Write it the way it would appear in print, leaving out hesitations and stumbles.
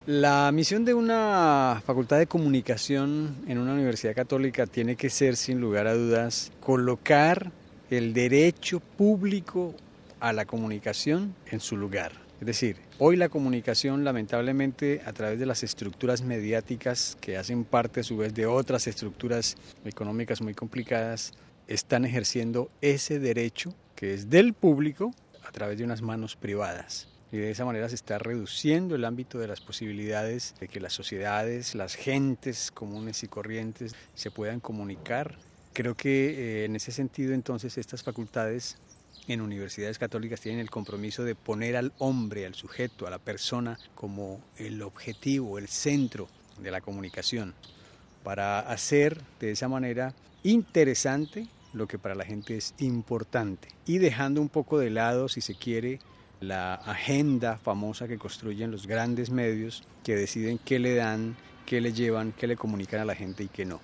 La misión de una facultad de comunicación en una universidad católica tiene que ser, sin lugar a dudas, colocar el derecho público a la comunicación en su lugar. Es decir, hoy la comunicación, lamentablemente, a través de las estructuras mediáticas que hacen parte a su vez de otras estructuras económicas muy complicadas, están ejerciendo ese derecho que es del público a través de unas manos privadas. Y de esa manera se está reduciendo el ámbito de las posibilidades de que las sociedades, las gentes comunes y corrientes se puedan comunicar. Creo que en ese sentido entonces estas facultades en universidades católicas tienen el compromiso de poner al hombre, al sujeto, a la persona como el objetivo, el centro de la comunicación, para hacer de esa manera interesante lo que para la gente es importante y dejando un poco de lado, si se quiere, la agenda famosa que construyen los grandes medios que deciden qué le dan, qué le llevan, qué le comunican a la gente y qué no.